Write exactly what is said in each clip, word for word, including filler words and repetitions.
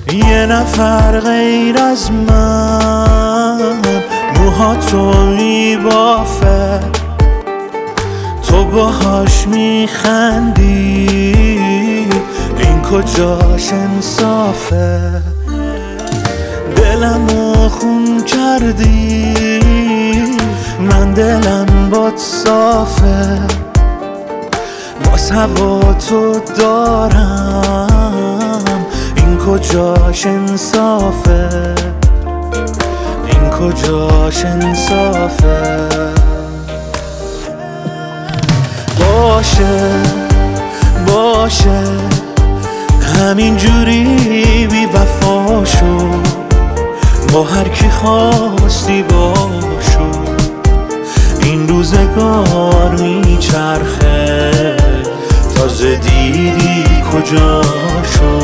یه نفر غیر از من موهاتو میبافه، تو باهاش میخندی، این کجاش انصافه؟ دلمو خون کردی، من دلم باد صافه، باز هوا تو دارم، این کجاش انصافه؟ این کجاش انصافه؟ باشه باشه همین جوری بی وفا شو، با هر کی خواستی باشو، این روزگار میچرخه، تازه دیدی کجاشو.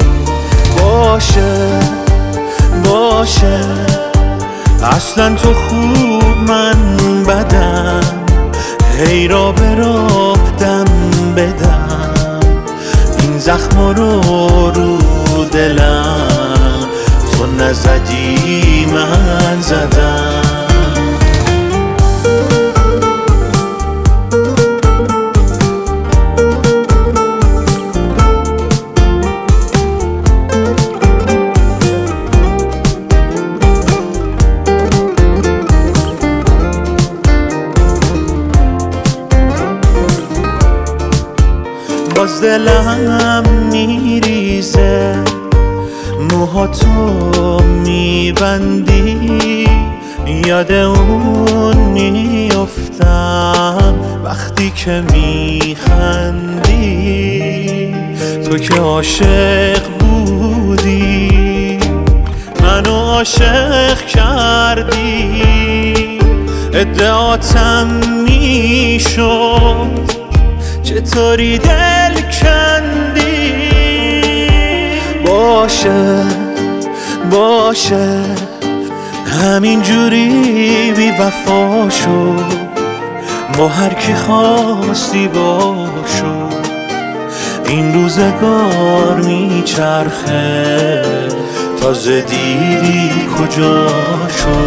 باشه باشه اصلا تو خوب من بدم، هی را به راه دم بدم، این زخم رو رو دلم تو نزدی من زدم. باز دلم میریزه، موهاتو میبندی، یاد اون میافتم وقتی که میخندی، تو که عاشق بودی منو عاشق کردی، ادعاتم میشد چطوری دل کندی. باشه باشه همین جوری بی وفا شو، با هر کی خواستی باشو، این روزگار میچرخه، تازه دیدی کجاشو.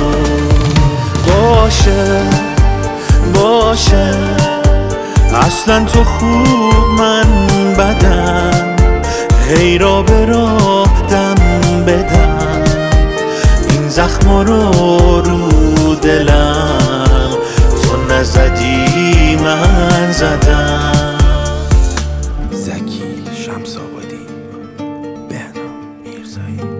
باشه باشه اصلا تو خوب من بدم، هی را به راه دم بدم، این زخم رو رو دلم تو نزدی من زدم. زکی شمس‌آبادی، بهنام میرزایی.